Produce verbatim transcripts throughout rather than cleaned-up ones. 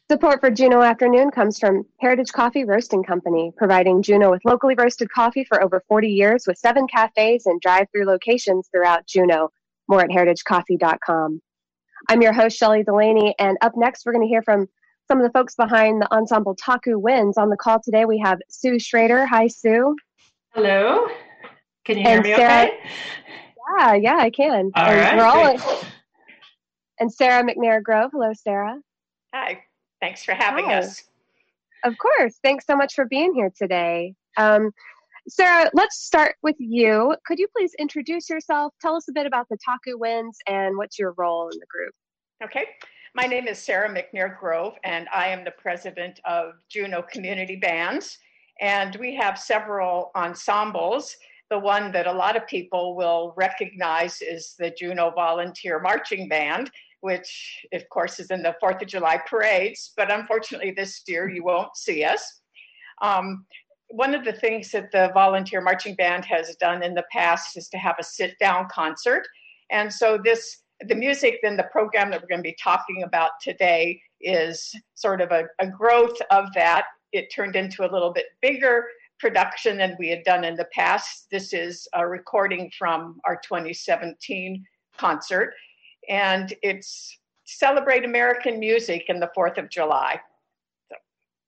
Support for Juneau Afternoon comes from Heritage Coffee Roasting Company, providing Juneau with locally roasted coffee for over forty years with seven cafes and drive-through locations throughout Juneau. More at heritage coffee dot com. I'm your host, Shelley Delaney, and up next we're going to hear from some of the folks behind the ensemble Taku Winds. On the call today we have Sue Schrader. Hi, Sue. Hello. Can you hear and me Sarah, okay? Yeah, yeah, I can. All and right, we're all great. And Sarah McNair Grove. Hello, Sarah. Hi. Thanks for having Hi. us. Of course. Thanks so much for being here today. Um, Sarah, let's start with you. Could you please introduce yourself? Tell us a bit about the Taku Winds and what's your role in the group? Okay. My name is Sarah McNair Grove, and I am the president of Juneau Community Bands. And we have several ensembles. The one that a lot of people will recognize is the Juneau Volunteer Marching Band, which of course is in the fourth of July parades, but unfortunately this year you won't see us. Um, one of the things that the Volunteer Marching Band has done in the past is to have a sit-down concert. And so this, the music and the program that we're going to be talking about today is sort of a, a growth of that. It turned into a little bit bigger production than we had done in the past. This is a recording from our twenty seventeen concert. And it's Celebrate American Music in the fourth of July. So.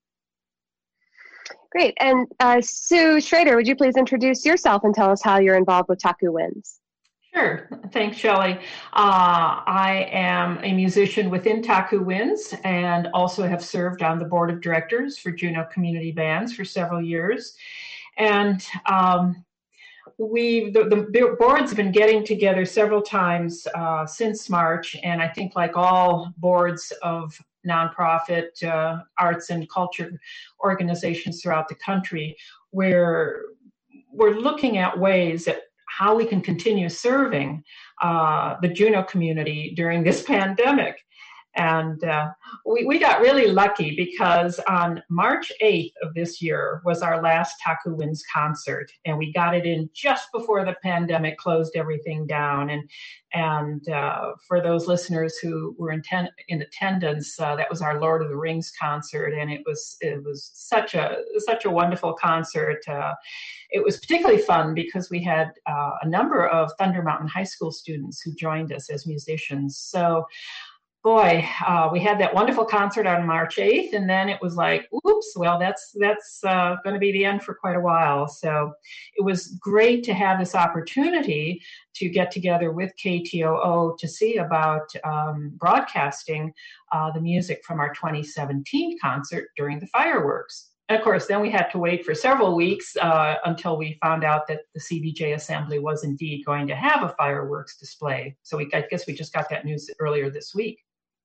Great. And uh, Sue Schrader, would you please introduce yourself and tell us how you're involved with Taku Winds? Sure. Thanks, Shelley. Uh, I am a musician within Taku Winds and also have served on the board of directors for Juneau Community Bands for several years. And um, We the, the boards have been getting together several times uh, since March, and I think like all boards of nonprofit uh, arts and culture organizations throughout the country, we're we're looking at ways that how we can continue serving uh, the Juneau community during this pandemic. And uh, we, we got really lucky because on March eighth of this year was our last Taku Winds concert, and we got it in just before the pandemic closed everything down. And and uh, for those listeners who were in, ten, in attendance, uh, that was our Lord of the Rings concert, and it was it was such a such a wonderful concert. Uh, it was particularly fun because we had uh, a number of Thunder Mountain High School students who joined us as musicians. So. Boy, uh, we had that wonderful concert on March eighth, and then it was like, oops, well, that's that's uh, going to be the end for quite a while. So it was great to have this opportunity to get together with K T O O to see about um, broadcasting uh, the music from our twenty seventeen concert during the fireworks. And of course, then we had to wait for several weeks uh, until we found out that the C B J Assembly was indeed going to have a fireworks display. So we, I guess we just got that news earlier this week.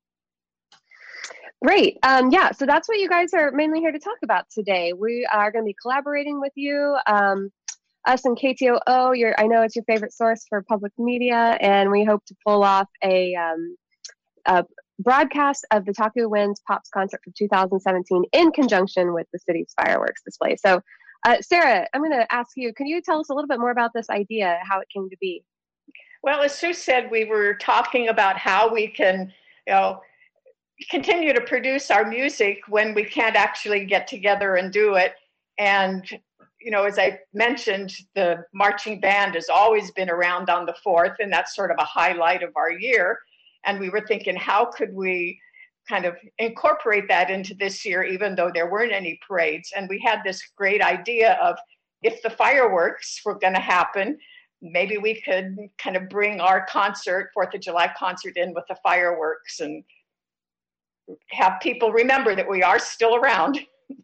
Great. Um, yeah, so that's what you guys are mainly here to talk about today. We are going to be collaborating with you, um, us and K T O O. Your, I know it's your favorite source for public media, and we hope to pull off a, um, a broadcast of the Taku Winds Pops concert for two thousand seventeen in conjunction with the city's fireworks display. So, uh, Sarah, I'm going to ask you, can you tell us a little bit more about this idea, how it came to be? Well, as Sue said, we were talking about how we can, you know, continue to produce our music when we can't actually get together and do it. And, you know, as I mentioned, the marching band has always been around on the fourth, and that's sort of a highlight of our year. And we were thinking, how could we kind of incorporate that into this year, even though there weren't any parades? And we had this great idea of, if the fireworks were going to happen, maybe we could kind of bring our concert, fourth of July concert, in with the fireworks and have people remember that we are still around.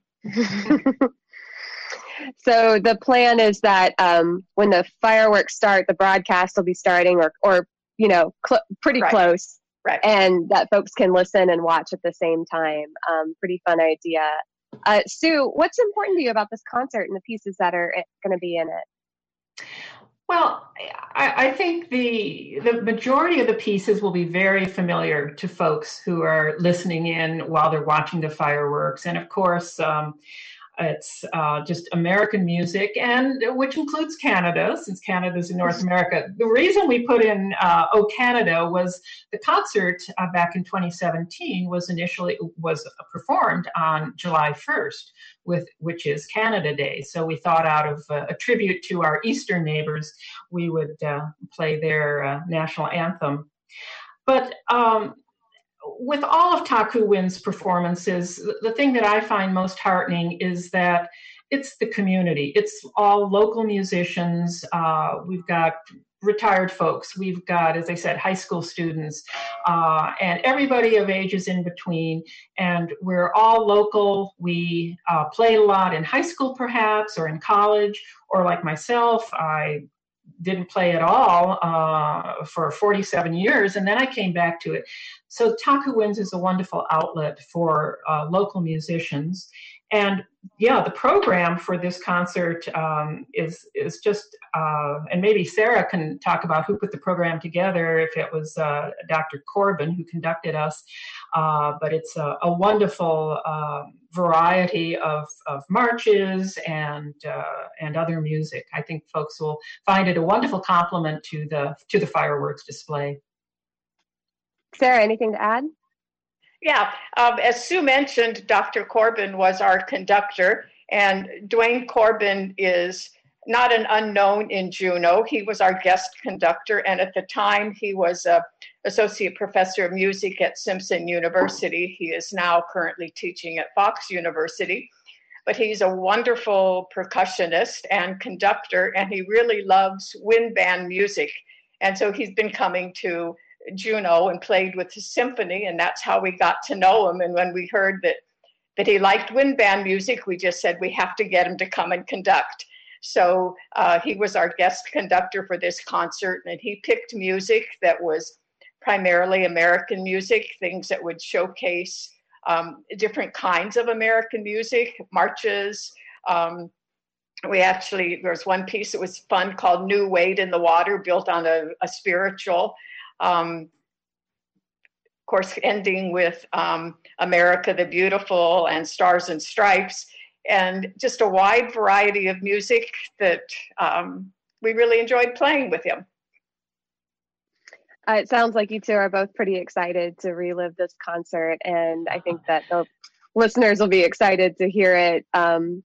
So the plan is that um, when the fireworks start, the broadcast will be starting, or, or you know, cl- pretty right. close, right? And that folks can listen and watch at the same time. Um, pretty fun idea. Uh, Sue, what's important to you about this concert and the pieces that are going to be in it? Well, I, I think the the majority of the pieces will be very familiar to folks who are listening in while they're watching the fireworks. And of course, um, It's uh, just American music, and which includes Canada, since Canada's in North America. The reason we put in uh, "Oh Canada" was the concert uh, back in twenty seventeen was initially was performed on July first, with which is Canada Day. So we thought, out of uh, a tribute to our eastern neighbors, we would uh, play their uh, national anthem. But um, with all of Taku Wind's performances, the thing that I find most heartening is that it's the community. It's all local musicians. Uh, we've got retired folks. We've got, as I said, high school students, uh, and everybody of ages in between. And we're all local. We uh, played a lot in high school, perhaps, or in college, or like myself, I didn't play at all uh, for forty-seven years, and then I came back to it. So Taku Winds is a wonderful outlet for uh, local musicians. And yeah, the program for this concert um, is is just, uh, and maybe Sarah can talk about who put the program together, if it was uh, Doctor Corbin who conducted us, uh, but it's a, a wonderful uh, variety of, of marches and uh, and other music. I think folks will find it a wonderful complement to the to the fireworks display. Sarah, anything to add? Yeah, um, as Sue mentioned, Doctor Corbin was our conductor, and Dwayne Corbin is not an unknown in Juneau. He was our guest conductor, and at the time he was a associate professor of music at Simpson University. He is now currently teaching at Fox University, but he's a wonderful percussionist and conductor, and he really loves wind band music. And so he's been coming to Juneau and played with the symphony, and that's how we got to know him. And when we heard that that he liked wind band music, we just said we have to get him to come and conduct. So uh, he was our guest conductor for this concert, and he picked music that was primarily American music, things that would showcase um, different kinds of American music, marches. Um, we actually, there was one piece that was fun called New Wade in the Water, built on a, a spiritual. Um, of course, ending with um, America the Beautiful and Stars and Stripes, and just a wide variety of music that um, we really enjoyed playing with him. Uh, it sounds like you two are both pretty excited to relive this concert, and I think that the listeners will be excited to hear it. Um,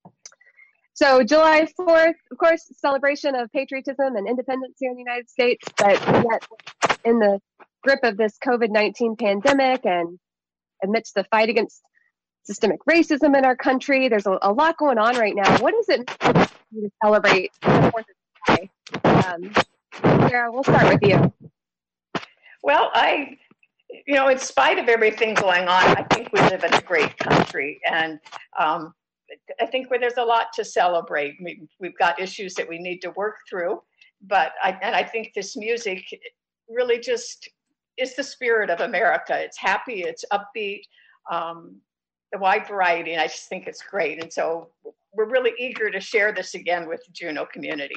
So July fourth, of course, celebration of patriotism and independence here in the United States, but yet in the grip of this COVID nineteen pandemic and amidst the fight against systemic racism in our country, there's a, a lot going on right now. What does it mean to celebrate the fourth of July? Um, Sarah, we'll start with you. Well, I, you know, in spite of everything going on, I think we live in a great country, and um, I think where there's a lot to celebrate. We, we've got issues that we need to work through, but I, and I think this music really just is the spirit of America. It's happy, it's upbeat, um, the wide variety, and I just think it's great. And so we're really eager to share this again with the Juneau community.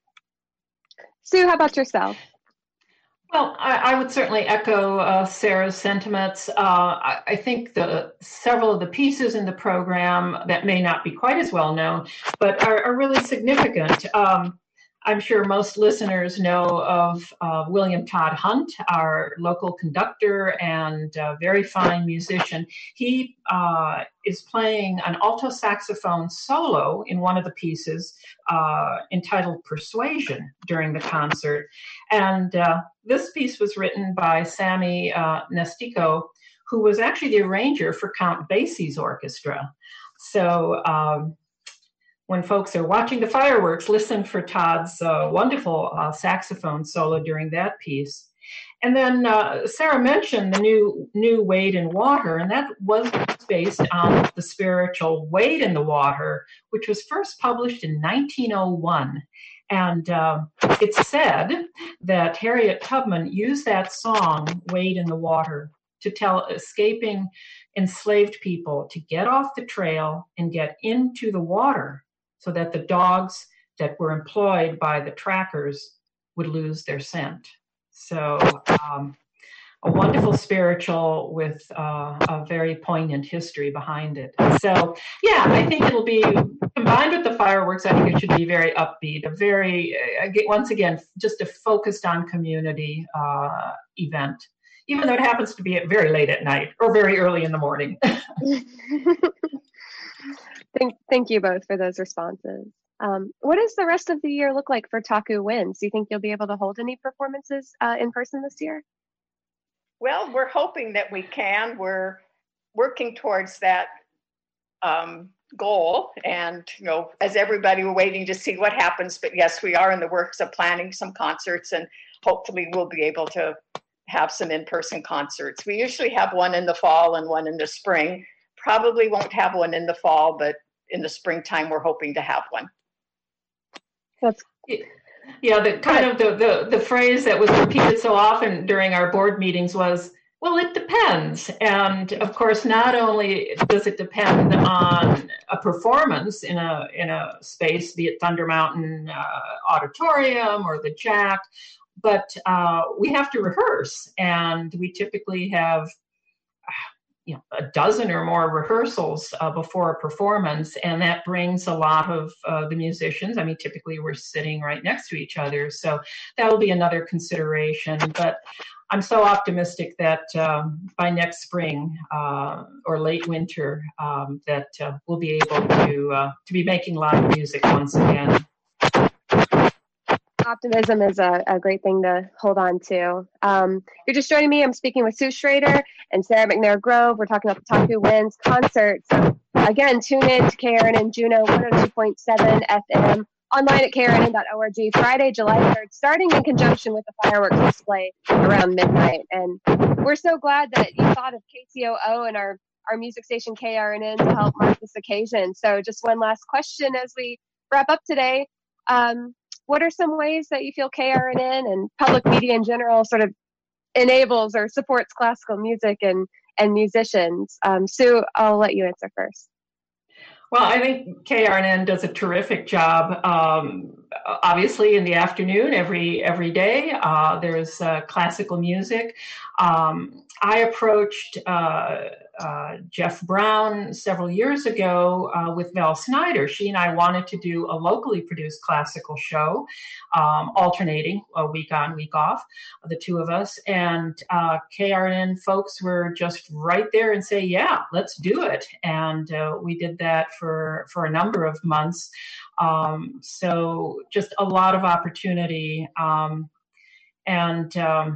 Sue, how about yourself? Well, I, I would certainly echo uh, Sarah's sentiments. Uh, I, I think the several of the pieces in the program that may not be quite as well known, but are, are really significant. Um, I'm sure most listeners know of uh, William Todd Hunt, our local conductor and uh, very fine musician. He uh, is playing an alto saxophone solo in one of the pieces uh, entitled Persuasion during the concert. And uh, this piece was written by Sammy uh, Nestico, who was actually the arranger for Count Basie's orchestra. So um, when folks are watching the fireworks, listen for Todd's uh, wonderful uh, saxophone solo during that piece. And then uh, Sarah mentioned the new new Wade in Water, and that was based on the spiritual Wade in the Water, which was first published in nineteen oh one. And uh, it's said that Harriet Tubman used that song, Wade in the Water, to tell escaping enslaved people to get off the trail and get into the water, so that the dogs that were employed by the trackers would lose their scent. So um, a wonderful spiritual with uh, a very poignant history behind it. So, yeah, I think it'll be combined with the fireworks. I think it should be very upbeat, a very, uh, once again, just a focused on community uh, event, even though it happens to be very late at night or very early in the morning. thank, thank you both for those responses. Um, what does the rest of the year look like for Taku Wins? Do you think you'll be able to hold any performances uh, in person this year? Well, we're hoping that we can. We're working towards that um, goal. And, you know, as everybody, we're waiting to see what happens. But yes, we are in the works of planning some concerts, and hopefully we'll be able to have some in-person concerts. We usually have one in the fall and one in the spring. Probably won't have one in the fall, but in the springtime, we're hoping to have one. That's Yeah, the kind of the, the, the phrase that was repeated so often during our board meetings was, well, it depends. And of course, not only does it depend on a performance in a in a space, be it Thunder Mountain uh, Auditorium or the Jack, but uh, we have to rehearse. And we typically have you know, a dozen or more rehearsals uh, before a performance, and that brings a lot of uh, the musicians. I mean, typically we're sitting right next to each other, so that will be another consideration. But I'm so optimistic that um, by next spring uh, or late winter, um, that uh, we'll be able to uh, to be making live music once again. Optimism is a, a great thing to hold on to. Um, you're just joining me. I'm speaking with Sue Schrader and Sarah McNair Grove. We're talking about the Taku Wins concert. So again, tune in to K R N N Juneau one oh two point seven F M, online at K R N N dot org, Friday, July third, starting in conjunction with the fireworks display around midnight. And we're so glad that you thought of K T O O and our, our music station K R N N to help mark this occasion. So just one last question as we wrap up today. Um, What are some ways that you feel K R N N and public media in general sort of enables or supports classical music and, and musicians? Um, Sue, I'll let you answer first. Well, I think K R N N does a terrific job. Um, obviously, in the afternoon, every every day, uh, there's uh, classical music. Um, I approached uh, uh, Jeff Brown several years ago uh, with Val Snyder. She and I wanted to do a locally produced classical show, um, alternating a week on, week off, the two of us. And uh, K R N N folks were just right there and say, yeah, let's do it. And uh, we did that for, for a number of months. Um, so just a lot of opportunity. Um, and um,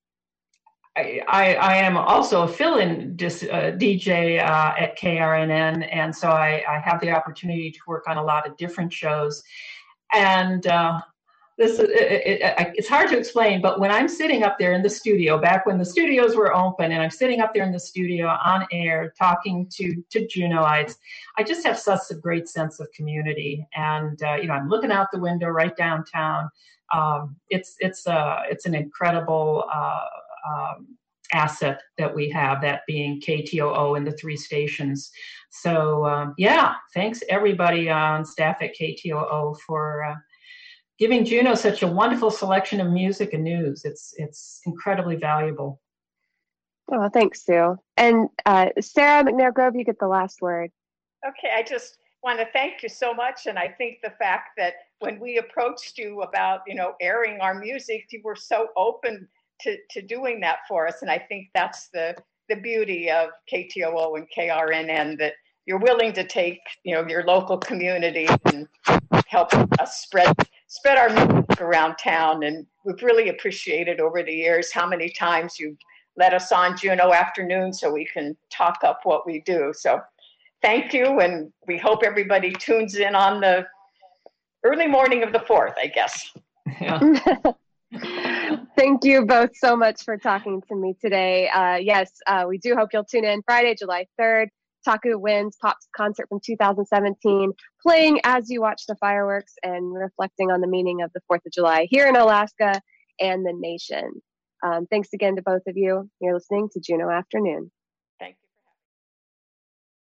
I, I, I am also a fill-in dis, uh, D J uh, at K R N N, and so I, I have the opportunity to work on a lot of different shows. And uh, this it, it, it, it's hard to explain, but when I'm sitting up there in the studio, back when the studios were open, and I'm sitting up there in the studio on air talking to to Juneauites, I just have such a great sense of community. And uh, you know, I'm looking out the window right downtown. Um, it's it's uh, it's an incredible Uh, Um, asset that we have, that being K T O O and the three stations. So um, yeah, thanks everybody on staff at K T O O for uh, giving Juneau such a wonderful selection of music and news. It's it's incredibly valuable. Oh, thanks, Sue. And uh, Sarah McNair Grove, you get the last word. Okay, I just want to thank you so much. And I think the fact that when we approached you about, you know, airing our music, you were so open To, to doing that for us. And I think that's the the beauty of K T O O and K R N N, that you're willing to take, you know, your local community and help us spread spread our music around town. And we've really appreciated over the years how many times you've let us on Juneau Afternoon so we can talk up what we do. So thank you, and we hope everybody tunes in on the early morning of the fourth, I guess. Yeah. Thank you both so much for talking to me today. Uh, yes, uh, we do hope you'll tune in Friday, July third. Taku Wins Pop's concert from two thousand seventeen, playing as you watch the fireworks and reflecting on the meaning of the fourth of July here in Alaska and the nation. Um, thanks again to both of you. You're listening to Juneau Afternoon.